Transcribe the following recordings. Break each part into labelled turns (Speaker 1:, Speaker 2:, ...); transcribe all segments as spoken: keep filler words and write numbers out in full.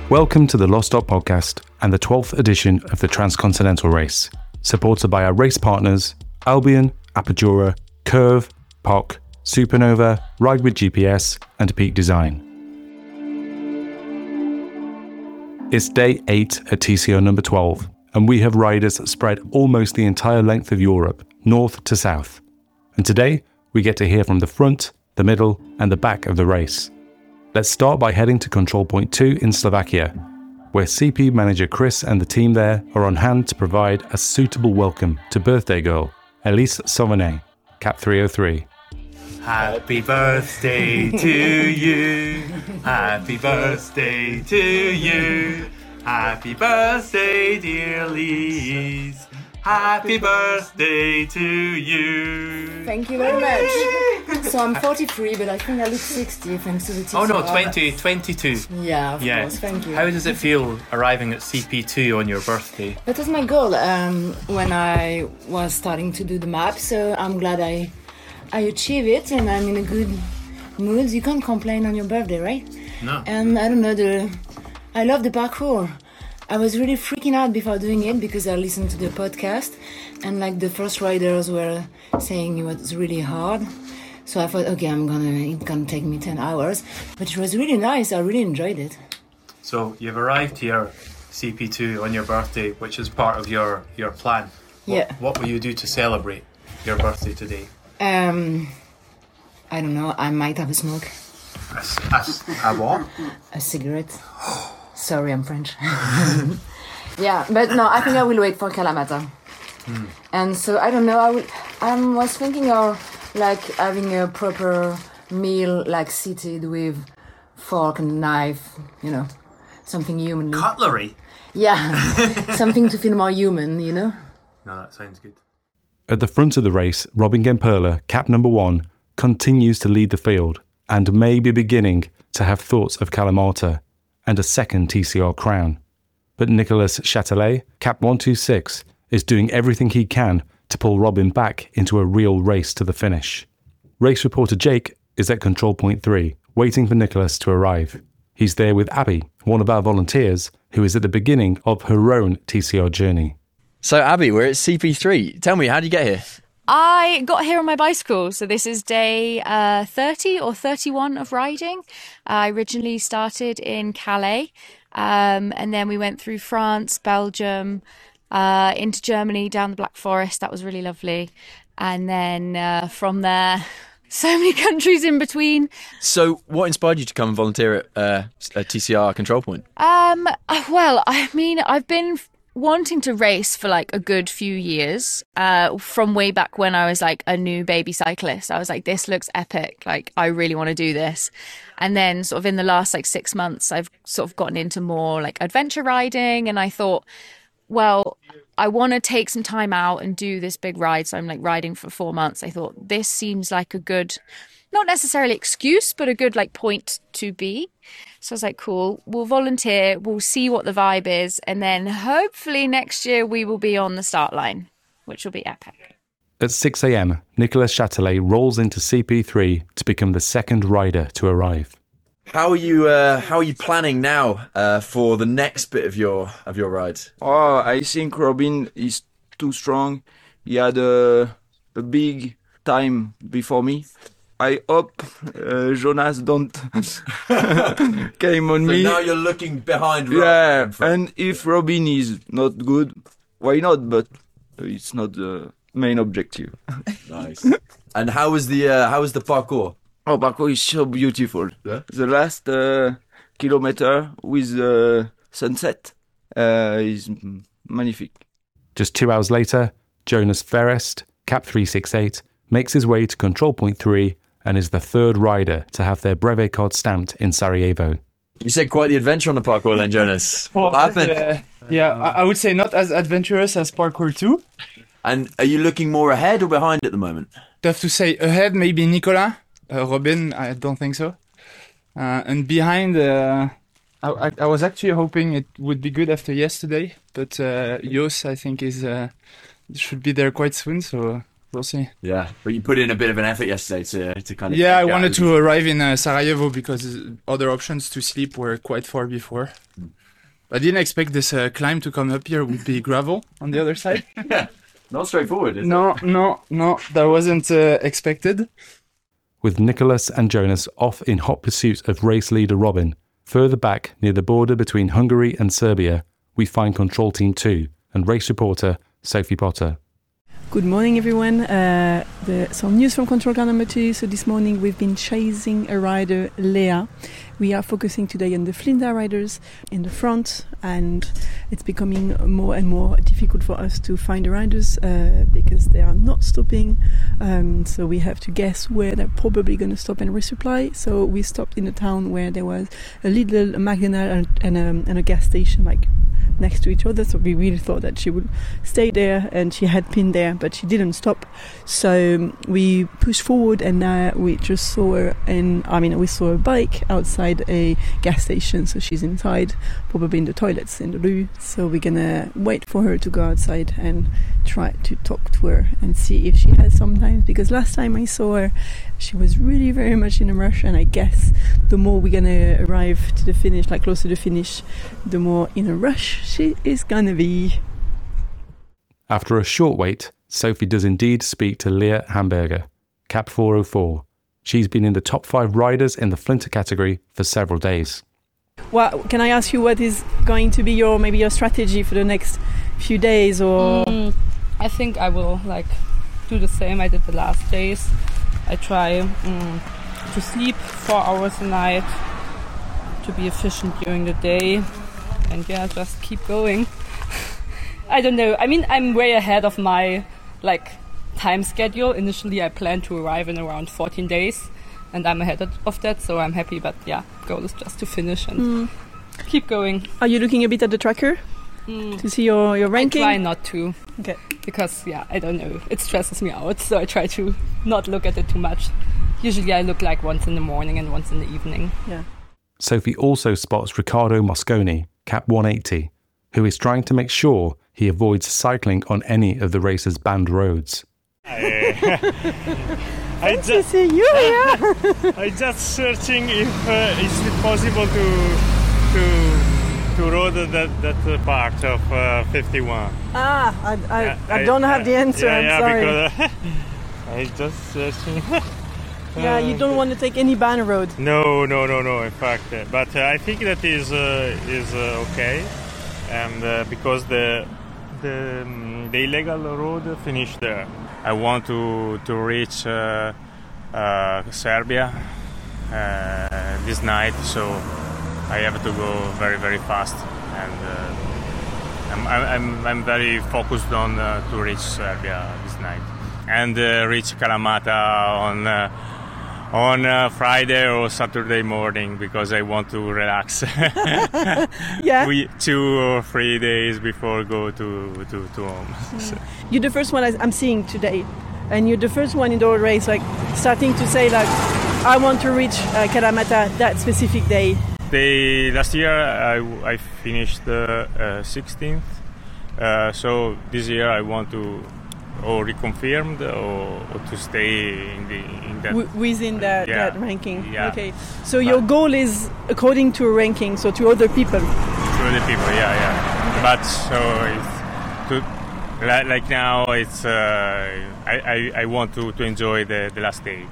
Speaker 1: Welcome to the Lost Dot Podcast and the twelfth edition of the Transcontinental Race, supported by our race partners Albion, Apogura, Curve, P O C, Supernova, Ride with G P S and Peak Design. It's day eight at T C O number twelve, and we have riders spread almost the entire length of Europe, north to south. And today, we get to hear from the front, the middle and the back of the race. Let's start by heading to Control Point two in Slovakia, where C P manager Chris and the team there are on hand to provide a suitable welcome to birthday girl, Elise Sauvanet, Cap three oh three.
Speaker 2: Happy birthday to you, happy birthday to you, happy birthday dear Elise, happy birthday to you.
Speaker 3: Thank you very much. So I'm forty-three, but I think I look sixty thanks to the T C R.
Speaker 2: Oh no, twenty, twenty-two.
Speaker 3: Yeah, of
Speaker 2: yeah.
Speaker 3: course, thank you.
Speaker 2: How does it feel arriving at C P two on your birthday?
Speaker 3: That was my goal um, when I was starting to do the map, so I'm glad I I achieved it and I'm in a good mood. You can't complain on your birthday, right?
Speaker 2: No.
Speaker 3: And I don't know, the I love the parkour. I was really freaking out before doing it because I listened to the podcast and like the first riders were saying it was really hard. So I thought, okay, I'm gonna, it's gonna take me ten hours, but it was really nice. I really enjoyed it.
Speaker 2: So you've arrived here, C P two, on your birthday, which is part of your, your plan. What,
Speaker 3: Yeah.
Speaker 2: What will you do to celebrate your birthday today?
Speaker 3: Um, I don't know, I might have a smoke.
Speaker 2: A, s- a s- a what?
Speaker 3: A cigarette. Sorry, I'm French. Yeah, but no, I think I will wait for Kalamata.
Speaker 2: Hmm.
Speaker 3: And so I don't know. I will, I was thinking of like having a proper meal, like seated with fork and knife. You know, something human.
Speaker 2: Cutlery?
Speaker 3: Yeah, something to feel more human. You know.
Speaker 2: No, that sounds good.
Speaker 1: At the front of the race, Robin Gemperle, cap number one, continues to lead the field and may be beginning to have thoughts of Kalamata and a second T C R crown. But Nicolas Châtelet, cap one two six, is doing everything he can to pull Robin back into a real race to the finish. Race reporter Jake is at Control Point three, waiting for Nicolas to arrive. He's there with Abby, one of our volunteers, who is at the beginning of her own T C R journey.
Speaker 4: So Abby, we're at C P three. Tell me, how did you get here?
Speaker 5: I got here on my bicycle, so this is day uh, thirty or thirty-one of riding. I originally started in Calais, um, and then we went through France, Belgium, uh, into Germany, down the Black Forest. That was really lovely. And then uh, from there, so many countries in between.
Speaker 4: So what inspired you to come and volunteer at uh, a T C R Control Point?
Speaker 5: Um, well, I mean, I've been wanting to race for like a good few years, uh, from way back when I was like a new baby cyclist. I was like, this looks epic. Like, I really want to do this. And then sort of in the last like six months, I've sort of gotten into more like adventure riding. And I thought, well, I want to take some time out and do this big ride. So I'm like riding for four months. I thought this seems like a good, not necessarily excuse, but a good like point to be. So I was like, cool, we'll volunteer, we'll see what the vibe is, and then hopefully next year we will be on the start line, which will be epic.
Speaker 1: At six a.m, Nicolas Châtelet rolls into C P three to become the second rider to arrive.
Speaker 4: How are you? Uh, how are you planning now uh, for the next bit of your of your ride?
Speaker 6: Oh, I think Robin is too strong. He had a, a big time before me. I hope uh, Jonas don't came on
Speaker 4: So
Speaker 6: me.
Speaker 4: now you're looking behind. Rob
Speaker 6: Yeah,
Speaker 4: in front.
Speaker 6: and if Robin is not good, why not? But it's not the main objective.
Speaker 4: Nice. And how was the uh, how was the parkour?
Speaker 6: Oh, parkour is so beautiful.
Speaker 4: Yeah?
Speaker 6: The last uh, kilometer with the sunset uh, is magnifique.
Speaker 1: Just two hours later, Jonas Verest, cap three six eight, makes his way to Control Point three and is the third rider to have their brevet card stamped in Sarajevo.
Speaker 4: You said quite the adventure on the parkour then, Jonas.
Speaker 7: Well,
Speaker 4: What happened?
Speaker 7: uh, yeah, I, I would say not as adventurous as parkour two.
Speaker 4: And are you looking more ahead or behind at the moment?
Speaker 7: Tough to say. Ahead, maybe Nicolas. Uh, Robin, I don't think so. Uh, and behind, uh, I, I, I was actually hoping it would be good after yesterday, but uh, Jos, I think, is uh, should be there quite soon, so we'll see.
Speaker 4: Yeah, but you put in a bit of an effort yesterday to to kind of.
Speaker 7: Yeah, I
Speaker 4: check out
Speaker 7: wanted
Speaker 4: everything.
Speaker 7: to arrive in uh, Sarajevo because other options to sleep were quite far before. I didn't expect this uh, climb to come up here would be gravel on the other side.
Speaker 4: Yeah, not straightforward, is
Speaker 7: no,
Speaker 4: it?
Speaker 7: No, no, no, that wasn't uh, expected.
Speaker 1: With Nicholas and Jonas off in hot pursuit of race leader Robin, further back near the border between Hungary and Serbia, we find Control Team two and race reporter Sophie Potter.
Speaker 8: Good morning, everyone. Uh, the, some news from Control Car number two. So this morning we've been chasing a rider, Leah. We are focusing today on the Flinda riders in the front, and it's becoming more and more difficult for us to find the riders uh, because they are not stopping. Um, so we have to guess where they're probably going to stop and resupply. So we stopped in a town where there was a little a McDonald's and, and, a, and a gas station, like next to each other, so we really thought that she would stay there, and she had been there, but she didn't stop. So um, we pushed forward, and uh, we just saw her, and I mean we saw a bike outside a gas station, so she's inside, probably in the toilets in the loo. So we're gonna wait for her to go outside and try to talk to her and see if she has some time, because last time I saw her she was really very much in a rush, and I guess the more we're gonna arrive to the finish, like close to the finish, the more in a rush she is gonna be.
Speaker 1: After a short wait, Sophie does indeed speak to Leah Hamburger, Cap four oh four. She's been in the top five riders in the Flinter category for several days.
Speaker 8: Well, can I ask you what is going to be your maybe your strategy for the next few days, or?
Speaker 9: Mm, I think I will like do the same I did the last days. I try um, to sleep four hours a night, to be efficient during the day, and yeah, just keep going. I don't know. I mean, I'm way ahead of my like time schedule. Initially, I planned to arrive in around fourteen days, and I'm ahead of that, so I'm happy. But yeah, goal is just to finish and mm. keep going.
Speaker 8: Are you looking a bit at the tracker mm. to see your, your ranking?
Speaker 9: I try not to.
Speaker 8: Okay.
Speaker 9: Because, yeah, I don't know, it stresses me out, so I try to not look at it too much. Usually I look like once in the morning and once in the evening.
Speaker 8: Yeah.
Speaker 1: Sophie also spots Riccardo Mosconi, Cap one eighty, who is trying to make sure he avoids cycling on any of the race's banned roads.
Speaker 10: I, I
Speaker 8: Nice to see you here.
Speaker 10: I just searching if uh, is it possible to to to road that that part of uh, fifty-one.
Speaker 8: Ah, I I,
Speaker 10: yeah,
Speaker 8: I don't
Speaker 10: I,
Speaker 8: have the answer.
Speaker 10: Yeah,
Speaker 8: I'm
Speaker 10: yeah,
Speaker 8: sorry.
Speaker 10: Because uh, I just searching.
Speaker 8: Yeah, you don't want to take any ban road.
Speaker 10: No, no, no, no. In fact, uh, but uh, I think that is uh, is uh, okay, and uh, because the the um, the illegal road finished there. I want to to reach uh, uh, Serbia uh, this night, so I have to go very very fast, and uh, I'm, I'm I'm very focused on uh, to reach Serbia this night and uh, reach Kalamata on uh, on uh, Friday or Saturday morning, because I want to relax.
Speaker 8: Yeah,
Speaker 10: we, two or three days before go to to, to home. Mm. So.
Speaker 8: You're the first one I'm seeing today, and you're the first one in the whole race, like starting to say like, I want to reach uh, Kalamata that specific day.
Speaker 10: The last year I, I finished the uh, sixteenth, uh, so this year I want to or reconfirmed or, or to stay in the in that
Speaker 8: w- within that,
Speaker 10: yeah,
Speaker 8: that ranking.
Speaker 10: Yeah.
Speaker 8: Okay, so but your goal is according to a ranking, so to other people.
Speaker 10: To other people, yeah, yeah. Okay. But so it's to, like, like now it's uh, I, I I want to to enjoy the, the last day.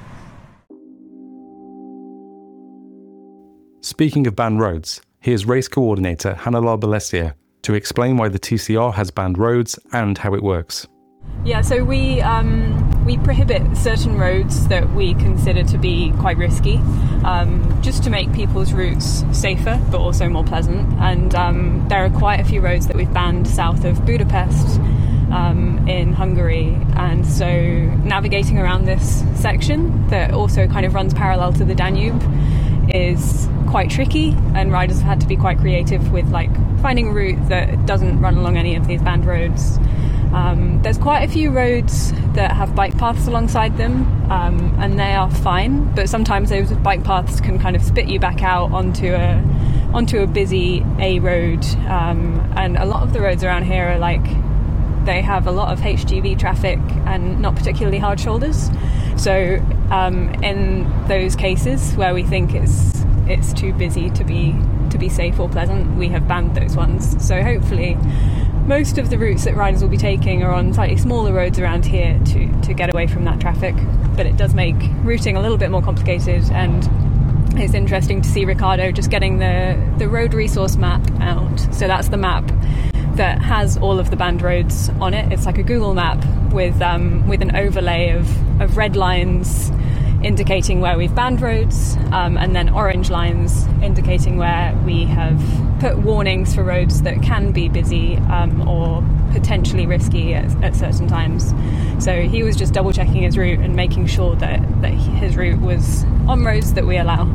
Speaker 1: Speaking of banned roads, here's race coordinator Hannah Balestia to explain why the T C R has banned roads and how it works.
Speaker 11: Yeah, so we um, we prohibit certain roads that we consider to be quite risky, um, just to make people's routes safer but also more pleasant. And um, there are quite a few roads that we've banned south of Budapest um, in Hungary. And so navigating around this section that also kind of runs parallel to the Danube is quite tricky, and riders have had to be quite creative with like finding a route that doesn't run along any of these banned roads. Um, there's quite a few roads that have bike paths alongside them, um, and they are fine, but sometimes those bike paths can kind of spit you back out onto a onto a busy A road, um, and a lot of the roads around here are like, they have a lot of H G V traffic and not particularly hard shoulders. So um, in those cases where we think it's it's too busy to be to be safe or pleasant, we have banned those ones. So hopefully most of the routes that riders will be taking are on slightly smaller roads around here to, to get away from that traffic. But it does make routing a little bit more complicated, and it's interesting to see Ricardo just getting the, the road resource map out. So that's the map that has all of the banned roads on it. It's like a Google map with um, with an overlay of, of red lines indicating where we've banned roads, um, and then orange lines indicating where we have put warnings for roads that can be busy um, or potentially risky at, at certain times. So he was just double checking his route and making sure that, that his route was on roads that we allow.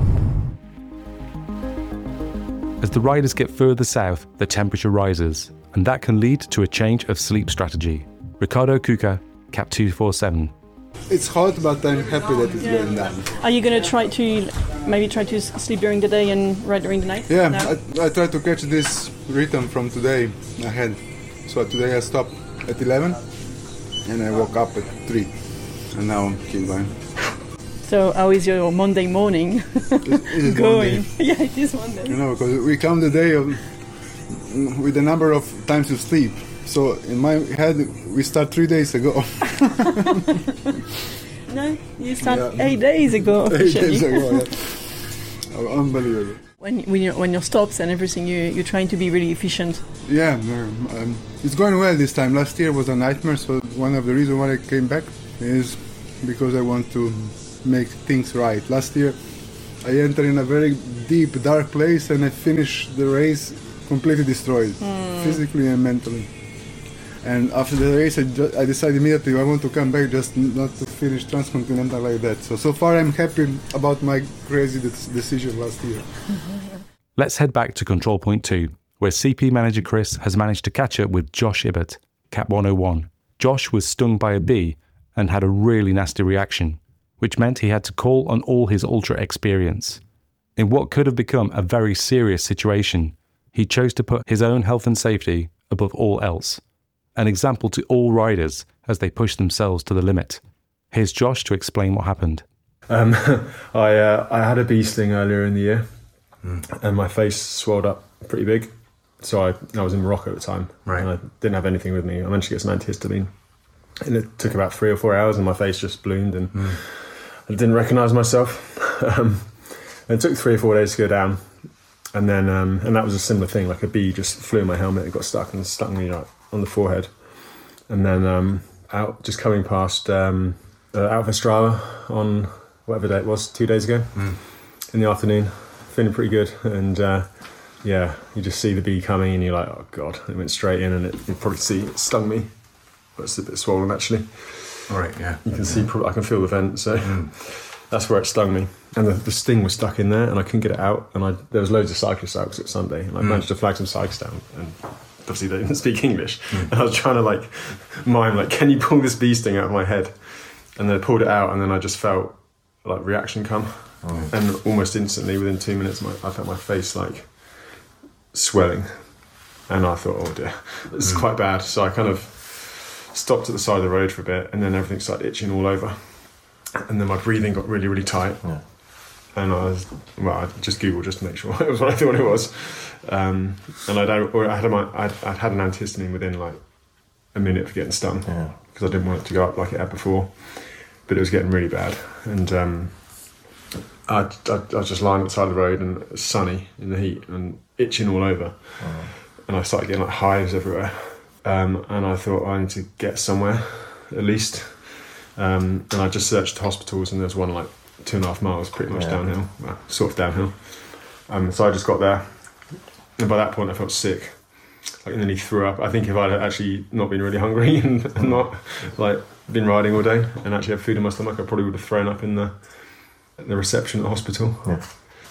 Speaker 1: As the riders get further south, the temperature rises, and that can lead to a change of sleep strategy. Ricardo Cuca, Cap two forty-seven.
Speaker 12: It's hot, but I'm happy that it's
Speaker 8: Yeah.
Speaker 12: going down.
Speaker 8: Are you going to try to maybe try to s- sleep during the day and ride during the night?
Speaker 12: Yeah,
Speaker 8: No?
Speaker 12: I, I try to catch this rhythm from today ahead. So today I stopped at eleven and I woke up at three. And now I'm keep going.
Speaker 8: So how is your Monday morning
Speaker 12: It is
Speaker 8: going?
Speaker 12: Monday.
Speaker 8: Yeah, it is Monday.
Speaker 12: You know, because we count the day of, with the number of times you sleep. So in my head, we start three days ago.
Speaker 8: No, you start
Speaker 12: Yeah.
Speaker 8: eight days ago.
Speaker 12: Eight
Speaker 8: officially.
Speaker 12: days ago, yeah. Oh, unbelievable.
Speaker 8: When when you're, when you're stops and everything, you you're trying to be really efficient.
Speaker 12: Yeah, um, um, it's going well this time. Last year was a nightmare, so one of the reasons why I came back is because I want to make things right. Last year, I entered in a very deep, dark place, and I finished the race completely destroyed,
Speaker 8: Mm.
Speaker 12: physically and mentally. And after the race, I, ju- I decided immediately I want to come back, just n- not to finish transcontinental like that. So so far, I'm happy about my crazy de- decision last year.
Speaker 1: Let's head back to control point two, where C P manager Chris has managed to catch up with Josh Ibbott, Cap one oh one. Josh was stung by a bee and had a really nasty reaction, which meant he had to call on all his ultra experience. In what could have become a very serious situation, he chose to put his own health and safety above all else. An example to all riders as they push themselves to the limit. Here's Josh to explain what happened.
Speaker 13: Um, I uh, I had a bee sting earlier in the year, and my face swelled up pretty big. So I, I was in Morocco at the time,
Speaker 14: Right.
Speaker 13: and I didn't have anything with me. I managed to get some antihistamine, and it took about three or four hours, and my face just bloomed, and I didn't recognise myself. um, and it took three or four days to go down, and then um, and that was a similar thing. Like a bee just flew in my helmet, it got stuck and stung me like on the forehead, and then um, out just coming past um, uh, out of Estrada on whatever day it was, two days ago,
Speaker 14: Mm.
Speaker 13: in the afternoon, feeling pretty good, and uh, yeah, you just see the bee coming, and you're like, oh god! It went straight in, and it, you probably see it stung me, but it's a bit swollen actually.
Speaker 14: All right, yeah.
Speaker 13: You can see, I can feel the vent, so that's where it stung me. And the, the sting was stuck in there, and I couldn't get it out. And I, there was loads of cyclists out because it's Sunday, and I
Speaker 14: Mm.
Speaker 13: managed to flag some cyclists down. And obviously they didn't speak English. And I was trying to like mime, like, can you pull this bee sting out of my head? And then I pulled it out, and then I just felt like reaction come,
Speaker 14: Oh.
Speaker 13: and almost instantly, within two minutes, my, I felt my face like swelling, and I thought, oh dear, this is
Speaker 14: Mm.
Speaker 13: quite bad. So I kind of stopped at the side of the road for a bit, and then everything started itching all over, and then my breathing got really, really tight.
Speaker 14: Yeah.
Speaker 13: And I was, well, I just Googled just to make sure it was what I thought it was, um, and I'd, or I had my, I'd, I'd had an antihistamine within like a minute of getting stung, because I didn't want it to go up like it had before, but it was getting really bad, and um, I, I, I was just lying at the side of the road, and it was sunny in the heat and itching all over, and I started getting like hives everywhere. Um, and I thought I need to get somewhere, at least. Um, and I just searched hospitals, and there's one like two and a half miles, pretty much
Speaker 14: Yeah.
Speaker 13: downhill, well, sort of downhill. Um, so I just got there, and by that point I felt sick. Like, and then he threw up. I think if I'd actually not been really hungry and, and not like been riding all day and actually had food in my stomach, I probably would have thrown up in the the reception at the hospital.
Speaker 14: Yeah.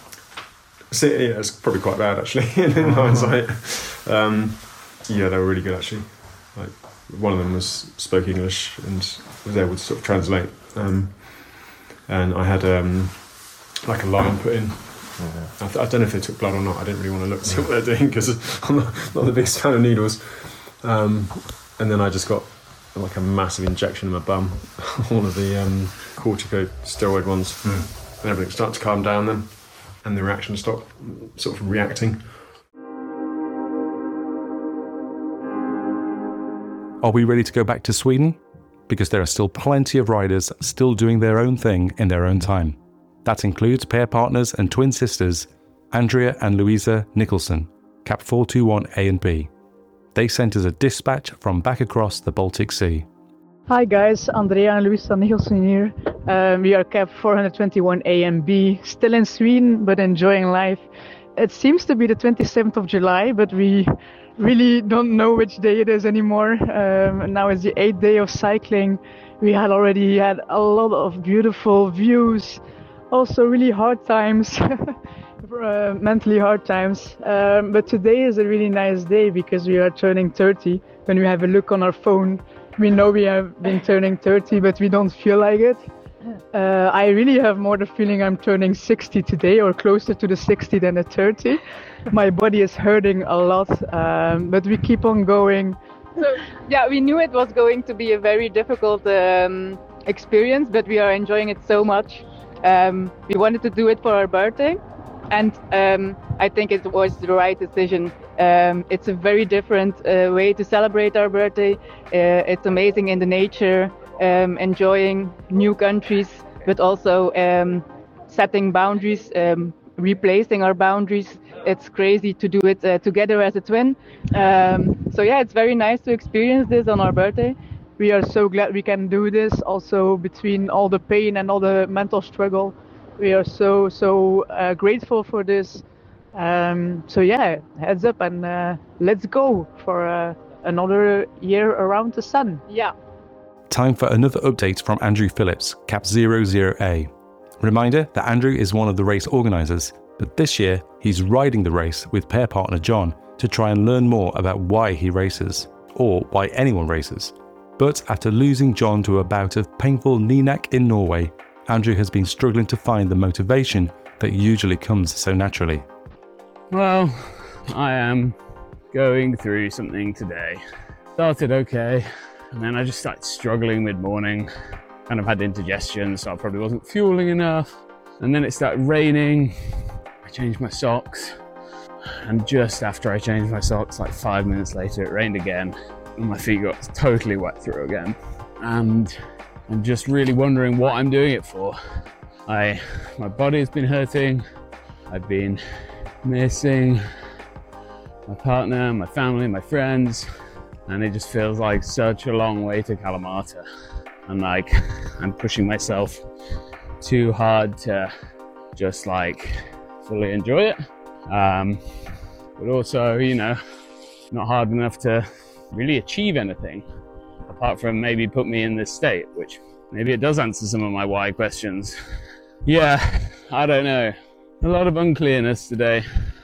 Speaker 13: So, yeah, it's probably quite bad actually in hindsight. Um, yeah, they were really good actually. Like, one of them was spoke English and was able to sort of translate. Um, and I had um, like a line put in. I, th- I don't know if they took blood or not. I didn't really want to look to see what they're doing because I'm not, not the biggest fan of needles. Um, and then I just got like a massive injection in my bum, one of the um, corticosteroid ones, and everything started to calm down then. and the reaction stop sort of reacting.
Speaker 1: Are we ready to go back to Sweden? Because there are still plenty of riders still doing their own thing in their own time. That includes pair partners and twin sisters, Andrea and Louisa Nicholson, Cap four two one A and B. They sent us a dispatch from back across the Baltic Sea.
Speaker 14: Hi guys, Andrea and Louisa Nicholson here. Um, we are Cap four twenty-one A and B, still in Sweden but enjoying life. It seems to be the twenty-seventh of July, but we really don't know which day it is anymore. Um, now it's the eighth day of cycling. We had already had a lot of beautiful views, also really hard times, uh, mentally hard times. Um, but today is a really nice day because we are turning thirty. When we have a look on our phone, we know we have been turning thirty, but we don't feel like it. Uh, I really have more the feeling I'm turning sixty today, or closer to the sixty than the thirty. My body is hurting a lot, um, but we keep on going.
Speaker 15: So, yeah, we knew it was going to be a very difficult um, experience, but we are enjoying it so much. Um, we wanted to do it for our birthday, and um, I think it was the right decision. Um, it's a very different uh, way to celebrate our birthday. Uh, it's amazing in the nature, um, enjoying new countries, but also um, setting boundaries, um, replacing our boundaries. It's crazy to do it uh, together as a twin. Um, so yeah, it's very nice to experience this on our birthday.
Speaker 14: We are so glad we can do this. Also, between all the pain and all the mental struggle, we are so, so uh, grateful for this. Um, so yeah, heads up and uh, let's go for uh, another year around the sun.
Speaker 15: Yeah.
Speaker 1: Time for another update from Andrew Phillips, Cap zero zero A. Reminder that Andrew is one of the race organisers, but this year he's riding the race with pair partner John to try and learn more about why he races, or why anyone races. But after losing John to a bout of painful knee neck in Norway, Andrew has been struggling to find the motivation that usually comes so naturally.
Speaker 16: Well, I am going through something today. Started okay, and then I just started struggling mid-morning. Kind of had indigestion, so I probably wasn't fueling enough. And then it started raining. I changed my socks. And just after I changed my socks, like five minutes later, it rained again. And my feet got totally wet through again. And I'm just really wondering what I'm doing it for. I, my body has been hurting. I've been missing my partner, my family, my friends, and it just feels like such a long way to Kalamata. And like, I'm pushing myself too hard to just like fully enjoy it. Um, but also, you know, not hard enough to really achieve anything, apart from maybe put me in this state, which maybe it does answer some of my why questions. Yeah, I don't know. A lot of unclearness today,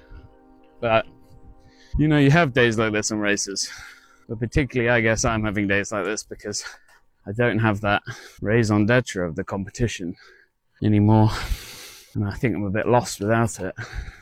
Speaker 16: but you know, you have days like this on races, but particularly I guess I'm having days like this because I don't have that raison d'etre of the competition anymore, and I think I'm a bit lost without it.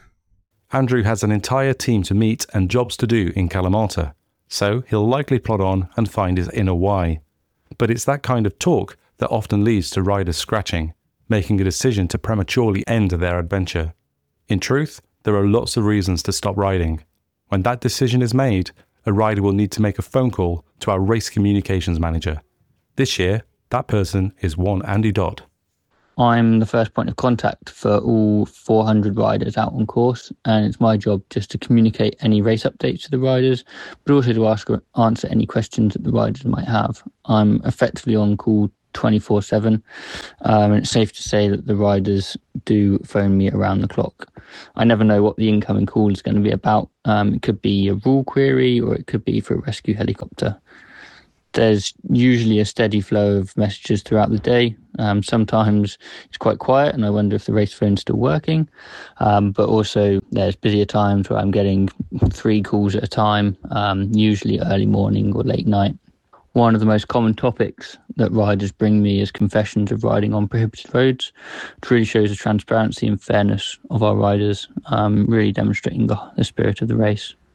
Speaker 1: Andrew has an entire team to meet and jobs to do in Kalamata, so he'll likely plod on and find his inner why. But it's that kind of talk that often leads to riders scratching, making a decision to prematurely end their adventure. In truth, there are lots of reasons to stop riding. When that decision is made, a rider will need to make a phone call to our race communications manager. This year, that person is one Andy Dodd.
Speaker 17: I'm the first point of contact for all four hundred riders out on course, and it's my job just to communicate any race updates to the riders, but also to ask or answer any questions that the riders might have. I'm effectively on call twenty-four seven, um, and it's safe to say that the riders do phone me around the clock. I never know what the incoming call is going to be about. Um, it could be a rule query, or it could be for a rescue helicopter. There's usually a steady flow of messages throughout the day. Um, sometimes it's quite quiet and I wonder if the race phone's still working. Um, but also there's busier times where I'm getting three calls at a time, um, usually early morning or late night. One of the most common topics that riders bring me is confessions of riding on prohibited roads. It really shows the transparency and fairness of our riders, um, really demonstrating the, the spirit of the race.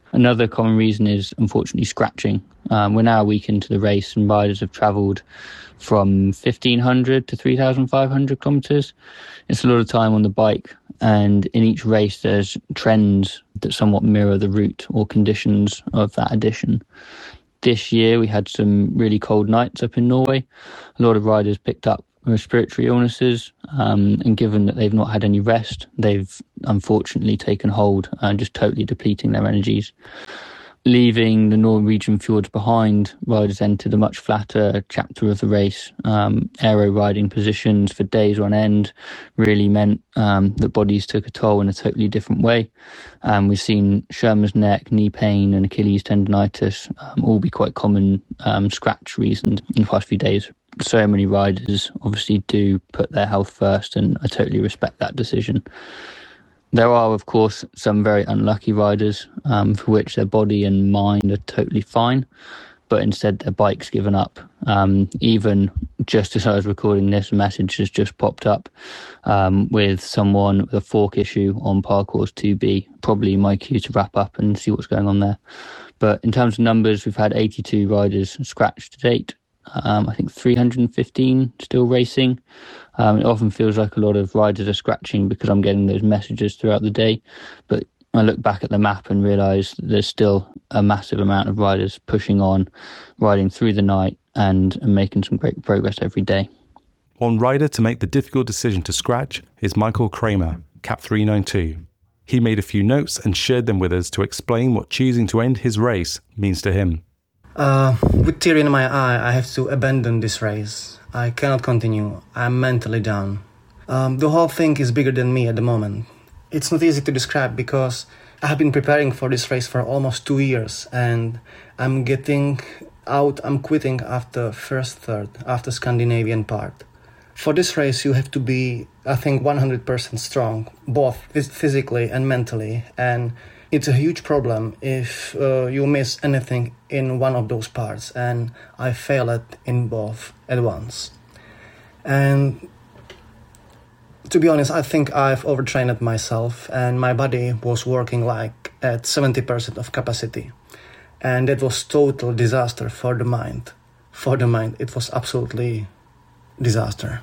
Speaker 17: Another common reason is, unfortunately, scratching. Um, we're now a week into the race and riders have travelled from fifteen hundred to three thousand five hundred kilometres. It's a lot of time on the bike, and in each race there's trends that somewhat mirror the route or conditions of that edition. This year we had some really cold nights up in Norway. A lot of riders picked up respiratory illnesses, um, and given that they've not had any rest, they've unfortunately taken hold and just totally depleting their energies. Leaving the Norwegian fjords behind, riders entered a much flatter chapter of the race. Um, aero riding positions for days on end really meant um, that bodies took a toll in a totally different way. Um, we've seen Sherman's neck, knee pain and Achilles tendonitis um, all be quite common um, scratch reasons in the past few days. So many riders obviously do put their health first, and I totally respect that decision. There are, of course, some very unlucky riders um, for which their body and mind are totally fine, but instead their bike's given up. Um, even just as I was recording this, a message has just popped up um, with someone with a fork issue on Parcours two B, probably my cue to wrap up and see what's going on there. But in terms of numbers, we've had eighty-two riders scratched to date. Um, I think three hundred fifteen still racing. Um, it often feels like a lot of riders are scratching because I'm getting those messages throughout the day. But I look back at the map and realise there's still a massive amount of riders pushing on, riding through the night and, and making some great progress every day.
Speaker 1: One rider to make the difficult decision to scratch is Michael Kramer, Cap three ninety-two. He made a few notes and shared them with us to explain what choosing to end his race means to him.
Speaker 18: Uh, with tear in my eye, I have to abandon this race. I cannot continue. I'm mentally down. Um, the whole thing is bigger than me at the moment. It's not easy to describe because I have been preparing for this race for almost two years and I'm getting out, I'm quitting after first third, after Scandinavian part. For this race, you have to be, I think, one hundred percent strong, both physically and mentally, and it's a huge problem if uh, you miss anything in one of those parts, and I failed in both at once. And to be honest, I think I've overtrained myself, and my body was working like at seventy percent of capacity. And that was total disaster for the mind. For the mind, it was absolutely disaster.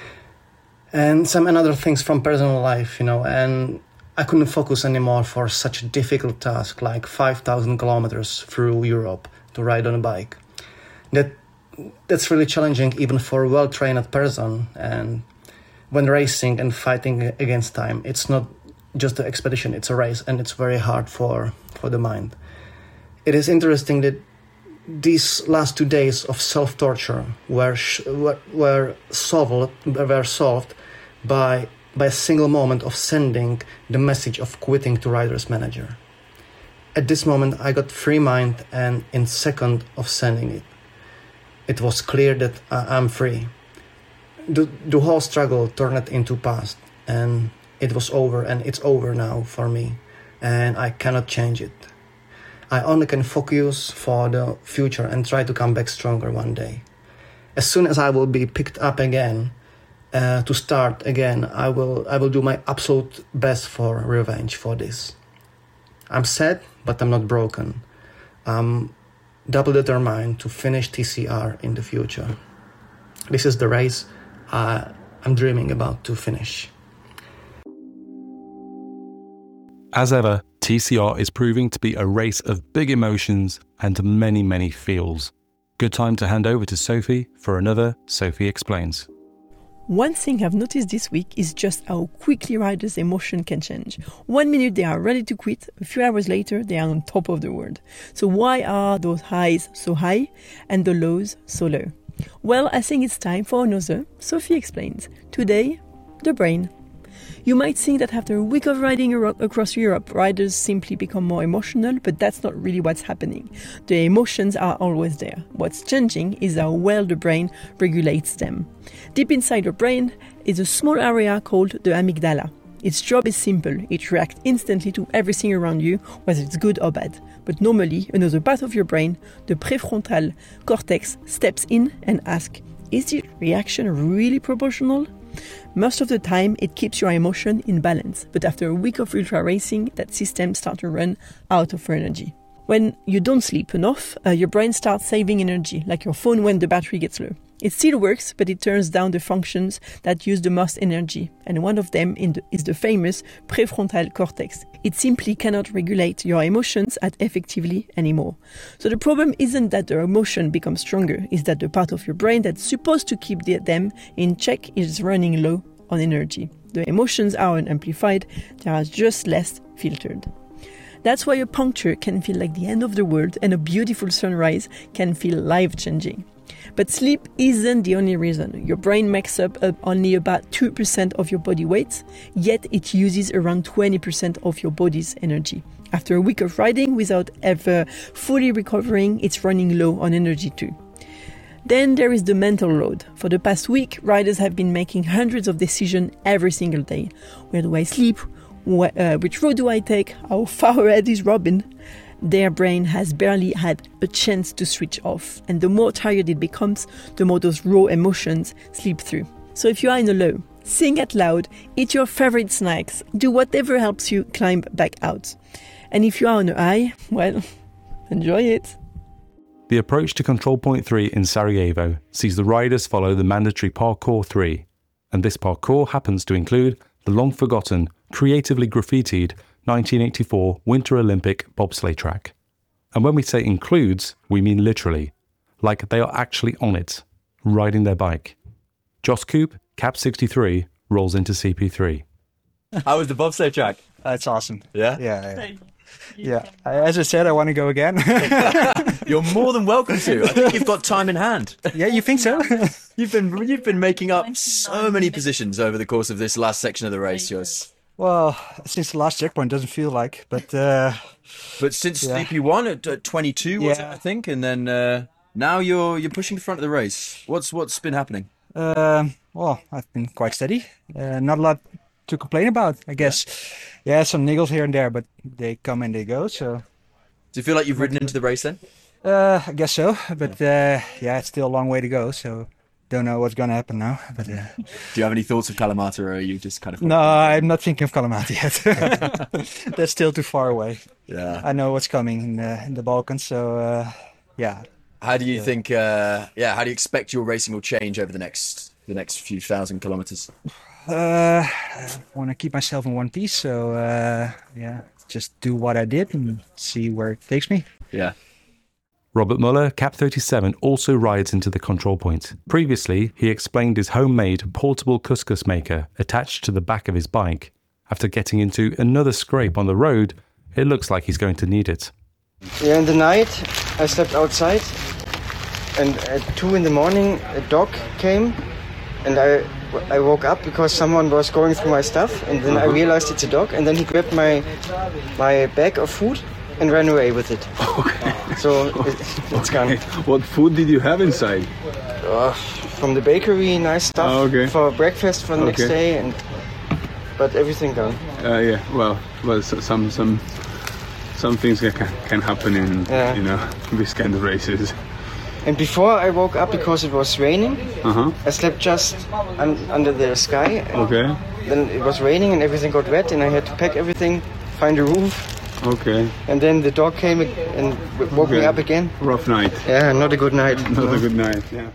Speaker 18: And some other things from personal life, you know, and I couldn't focus anymore for such a difficult task like five thousand kilometers through Europe to ride on a bike. That That's really challenging even for a well-trained person. And when racing and fighting against time, it's not just an expedition, it's a race, and it's very hard for, for the mind. It is interesting that these last two days of self-torture were, sh- were, were, solved, were solved by by a single moment of sending the message of quitting to rider's manager. At this moment, I got free mind, and in second of sending it, it was clear that I'm free. The, the whole struggle turned into past, and it was over, and it's over now for me, and I cannot change it. I only can focus for the future and try to come back stronger one day. As soon as I will be picked up again, Uh, to start again, I will I will do my absolute best for revenge for this. I'm sad, but I'm not broken. I'm double determined to finish T C R in the future. This is the race uh, I'm dreaming about to finish.
Speaker 1: As ever, T C R is proving to be a race of big emotions and many, many feels. Good time to hand over to Sophie for another Sophie Explains.
Speaker 8: One thing I've noticed this week is just how quickly riders' emotion can change. One minute they are ready to quit, a few hours later they are on top of the world. So why are those highs so high and the lows so low? Well, I think it's time for another Sophie Explains. Today, the brain. You might think that after a week of riding across Europe, riders simply become more emotional, but that's not really what's happening. The emotions are always there. What's changing is how well the brain regulates them. Deep inside your brain is a small area called the amygdala. Its job is simple. It reacts instantly to everything around you, whether it's good or bad. But normally, another part of your brain, the prefrontal cortex, steps in and asks, is the reaction really proportional? Most of the time, it keeps your emotion in balance, but after a week of ultra racing, that system starts to run out of energy. When you don't sleep enough, uh, your brain starts saving energy, like your phone when the battery gets low. It still works, but it turns down the functions that use the most energy, and one of them in the, is the famous prefrontal cortex. It simply cannot regulate your emotions as effectively anymore. So the problem isn't that the emotion becomes stronger, it's that the part of your brain that's supposed to keep the, them in check is running low on energy. The emotions aren't amplified, they are just less filtered. That's why a puncture can feel like the end of the world and a beautiful sunrise can feel life-changing. But sleep isn't the only reason. Your brain makes up only about two percent of your body weight, yet it uses around twenty percent of your body's energy. After a week of riding without ever fully recovering, it's running low on energy too. Then there is the mental load. For the past week, riders have been making hundreds of decisions every single day. Where do I sleep? Wh- uh, which road do I take? How far ahead is Robin? Their brain has barely had a chance to switch off, and the more tired it becomes, the more those raw emotions slip through. So if you are in a low, sing out loud, eat your favorite snacks, do whatever helps you climb back out. And if you are on a high, well, enjoy it.
Speaker 1: The approach to Control Point three in Sarajevo sees the riders follow the mandatory Parcours three, and this parcours happens to include the long-forgotten, creatively graffitied nineteen eighty-four Winter Olympic bobsleigh track. And when we say includes, we mean literally, like they are actually on it, riding their bike. Jos Koop, Cap sixty-three, rolls into C P three.
Speaker 4: How was the bobsleigh track?
Speaker 19: That's awesome.
Speaker 4: Yeah?
Speaker 19: Yeah. Yeah. yeah. As I said, I want to go again.
Speaker 4: You're more than welcome to. I think you've got time in hand.
Speaker 19: Yeah, you think so?
Speaker 4: You've been you've been making up so many positions over the course of this last section of the race, Jos.
Speaker 19: Well, since the last checkpoint, doesn't feel like, but uh,
Speaker 4: but since
Speaker 19: yeah.
Speaker 4: C P one at, at twenty-two, was
Speaker 19: Yeah.
Speaker 4: it, I think, and then uh, now you're you're pushing the front of the race. What's what's been happening?
Speaker 19: Um, well, I've been quite steady. Uh, not a lot to complain about, I guess. Yeah, some niggles here and there, but they come and they go. So,
Speaker 4: do you feel like you've ridden into the race then?
Speaker 19: Uh, I guess so, but uh, yeah, it's still a long way to go. So, don't know what's gonna happen now. But uh,
Speaker 4: do you have any thoughts of Kalamata, or are you just kind of?
Speaker 19: No, I'm not thinking of Kalamata yet. That's still too far away.
Speaker 4: Yeah,
Speaker 19: I know what's coming in the, in the Balkans. So, uh, yeah.
Speaker 4: How do you
Speaker 19: Yeah.
Speaker 4: think? Uh, yeah, how do you expect your racing will change over the next the next few thousand kilometers?
Speaker 19: Uh, I want to keep myself in one piece, so uh, yeah, just do what I did and see where it takes me.
Speaker 4: Yeah.
Speaker 1: Robert Muller, Cap thirty-seven, also rides into the control point. Previously, he explained his homemade portable couscous maker attached to the back of his bike. After getting into another scrape on the road, it looks like he's going to need it.
Speaker 20: Yeah, in the night I slept outside, and at two in the morning a dog came, and I I woke up because someone was going through my stuff, and then I realized it's a dog, and then he grabbed my my bag of food and ran away with it. Okay. So it, it's gone.
Speaker 21: What food did you have inside?
Speaker 20: Uh, from the bakery, nice stuff
Speaker 21: Oh, okay.
Speaker 20: for breakfast for the next
Speaker 21: Okay.
Speaker 20: day, and but everything gone.
Speaker 21: Uh, yeah, well, well, so, some some some things can can happen in
Speaker 20: Yeah.
Speaker 21: you know these kind of races.
Speaker 20: And before I woke up because it was raining,
Speaker 21: Uh huh.
Speaker 20: I slept just un- under the sky. And
Speaker 21: Okay.
Speaker 20: Then it was raining and everything got wet, and I had to pack everything, find a roof,
Speaker 21: Okay.
Speaker 20: and then the dog came ag- and w- woke me
Speaker 21: Okay.
Speaker 20: up again.
Speaker 21: Rough night.
Speaker 20: Yeah, not a good night.
Speaker 21: Not
Speaker 20: no.
Speaker 21: a good night. Yeah.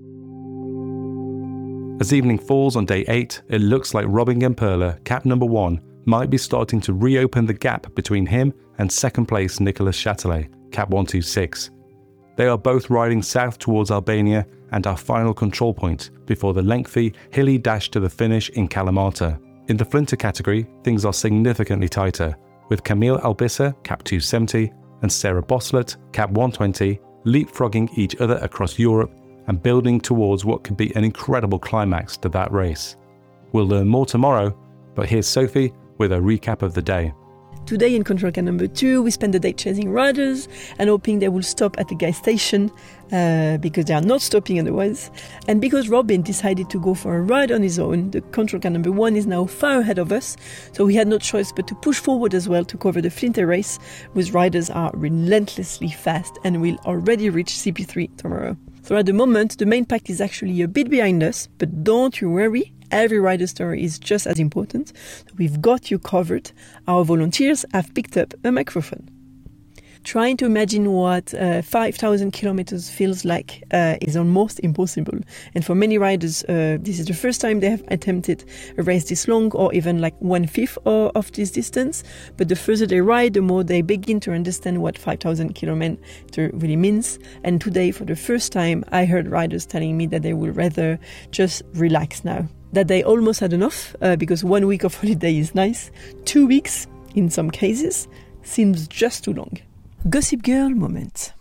Speaker 1: As evening falls on day eight, it looks like Robin Gemperle, Cap number one, might be starting to reopen the gap between him and second place Nicolas Chatelet, Cap one two six. They are both riding south towards Albania and our final control point before the lengthy, hilly dash to the finish in Kalamata. In the Flinter category, things are significantly tighter, with Camille Albissa, Cap two seventy, and Sarah Bosslet, Cap one twenty, leapfrogging each other across Europe and building towards what could be an incredible climax to that race. We'll learn more tomorrow, but here's Sophie with a recap of the day.
Speaker 8: Today in Control Car number two, we spent the day chasing riders and hoping they will stop at the gas station uh, because they are not stopping otherwise. And because Robin decided to go for a ride on his own, the Control Car number one is now far ahead of us, so we had no choice but to push forward as well to cover the Flinter race, whose riders are relentlessly fast and will already reach C P three tomorrow. So at the moment, the main pack is actually a bit behind us, but don't you worry, every rider story is just as important. We've got you covered. Our volunteers have picked up a microphone. Trying to imagine what uh, five thousand kilometers feels like uh, is almost impossible. And for many riders, uh, this is the first time they have attempted a race this long or even like one-fifth of, of this distance. But the further they ride, the more they begin to understand what five thousand kilometers really means. And today, for the first time, I heard riders telling me that they would rather just relax now. That they almost had enough uh, because one week of holiday is nice. Two weeks, in some cases, seems just too long. Gossip Girl moment.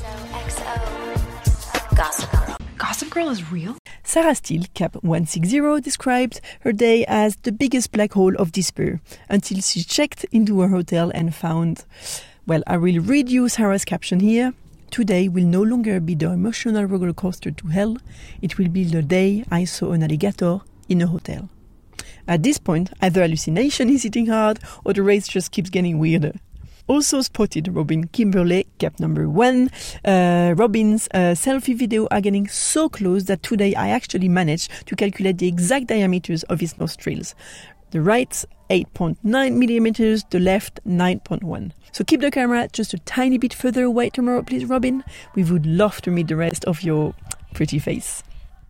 Speaker 3: Gossip Girl. Gossip Girl is real?
Speaker 8: Sarah Steele, Cap one sixty, described her day as the biggest black hole of despair until she checked into her hotel and found, well, I will read you Sarah's caption here. Today will no longer be the emotional roller coaster to hell. It will be the day I saw an alligator in a hotel. At this point, either hallucination is hitting hard or the race just keeps getting weirder. Also spotted Robin Kimberley, cap number one. Uh, Robin's uh, selfie video are getting so close that today I actually managed to calculate the exact diameters of his nostrils. The right, eight point nine millimeters, the left, nine point one. So keep the camera just a tiny bit further away tomorrow, please, Robin. We would love to meet the rest of your pretty face.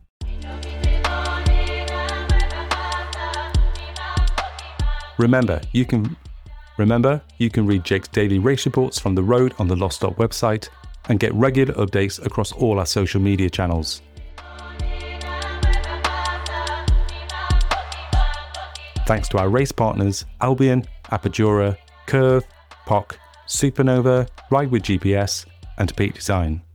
Speaker 1: Remember, you can... Remember, you can read Jake's daily race reports from the road on the Lost Stop website and get regular updates across all our social media channels. Thanks to our race partners Albion, Apogura, Curve, P O C, Supernova, Ride with G P S and Peak Design.